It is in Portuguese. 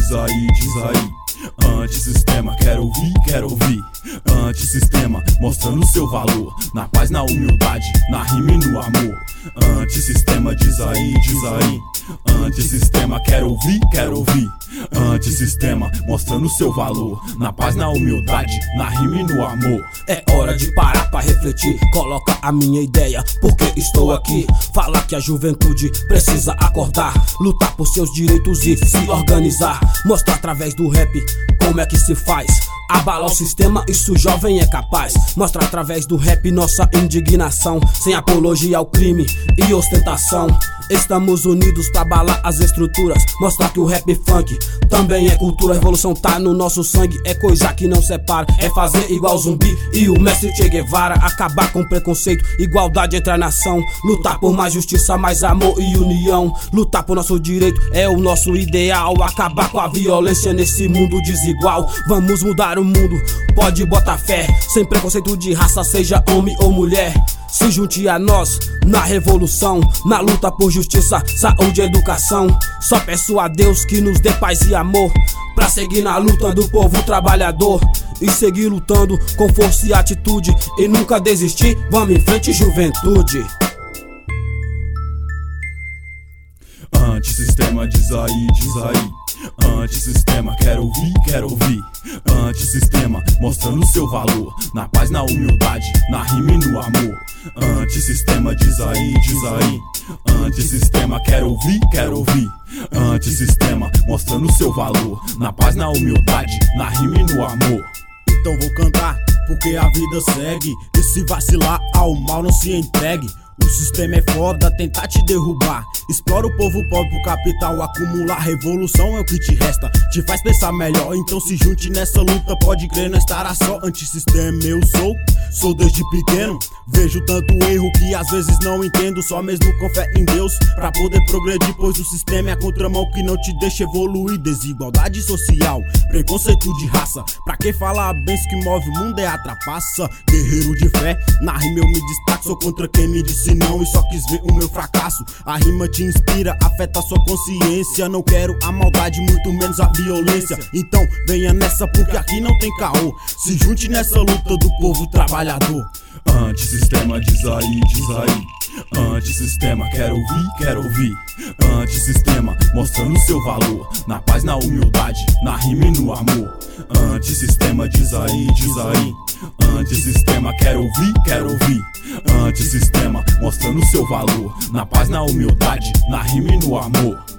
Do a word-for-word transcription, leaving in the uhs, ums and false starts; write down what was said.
diz aí, diz aí. Antissistema, quero ouvir, quero ouvir. Antissistema, mostrando seu valor, na paz, na humildade, na rima e no amor. Antissistema, diz aí, diz aí. Antissistema, quero ouvir, quero ouvir. Antissistema, mostrando seu valor, na paz, na humildade, na rima e no amor. É hora de parar pra refletir, coloca a minha ideia, porque estou aqui. Falar que a juventude precisa acordar, lutar por seus direitos e se organizar. Mostrar através do rap como é que se faz, abalar o sistema, isso o jovem é capaz. Mostra através do rap nossa indignação, sem apologia ao crime e ostentação. Estamos unidos pra abalar as estruturas, mostrar que o rap funk também é cultura. A revolução tá no nosso sangue, é coisa que não separa. É fazer igual Zumbi e o mestre Che Guevara. Acabar com preconceito, igualdade entre a nação. Lutar por mais justiça, mais amor e união. Lutar por nosso direito é o nosso ideal. Acabar com a violência nesse mundo desigual. Vamos mudar o mundo, pode botar fé, sem preconceito de raça, seja homem ou mulher. Se junte a nós na revolução, na luta por justiça, saúde e educação. Só peço a Deus que nos dê paz e amor, pra seguir na luta do povo trabalhador e seguir lutando com força e atitude, e nunca desistir. Vamos em frente, juventude. Antissistema, diz aí, diz aí. Antissistema, quero ouvir, quero ouvir. Antissistema, mostrando seu valor, na paz, na humildade, na rima e no amor. Antissistema, diz aí, diz aí. Antissistema, quero ouvir, quero ouvir. Antissistema, mostrando seu valor, na paz, na humildade, na rima e no amor. Então vou cantar, porque a vida segue, e se vacilar ao mal não se entregue. O sistema é foda, tentar te derrubar. Explora o povo pobre pro capital acumular. Revolução é o que te resta, te faz pensar melhor. Então se junte nessa luta, pode crer, não estará só. Antissistema eu sou, sou desde pequeno. Vejo tanto erro que às vezes não entendo. Só mesmo com fé em Deus pra poder progredir, pois o sistema é a contramão que não te deixa evoluir. Desigualdade social, preconceito de raça. Pra quem fala a benção que move o mundo é a trapaça. Guerreiro de fé, na rima eu me destaco. Sou contra quem me disse não e só quis ver o meu fracasso. A rima te inspira, afeta sua consciência. Não quero a maldade, muito menos a violência. Então venha nessa, porque aqui não tem caô. Se junte nessa luta do povo trabalhador. Antissistema, diz aí, diz aí. Antissistema, quero ouvir, quero ouvir. Antissistema, mostrando seu valor, na paz, na humildade, na rima e no amor. Antissistema, diz aí, diz aí. Antissistema, quero ouvir, quero ouvir. Antissistema, mostrando seu valor, na paz, na humildade, na rima e no amor.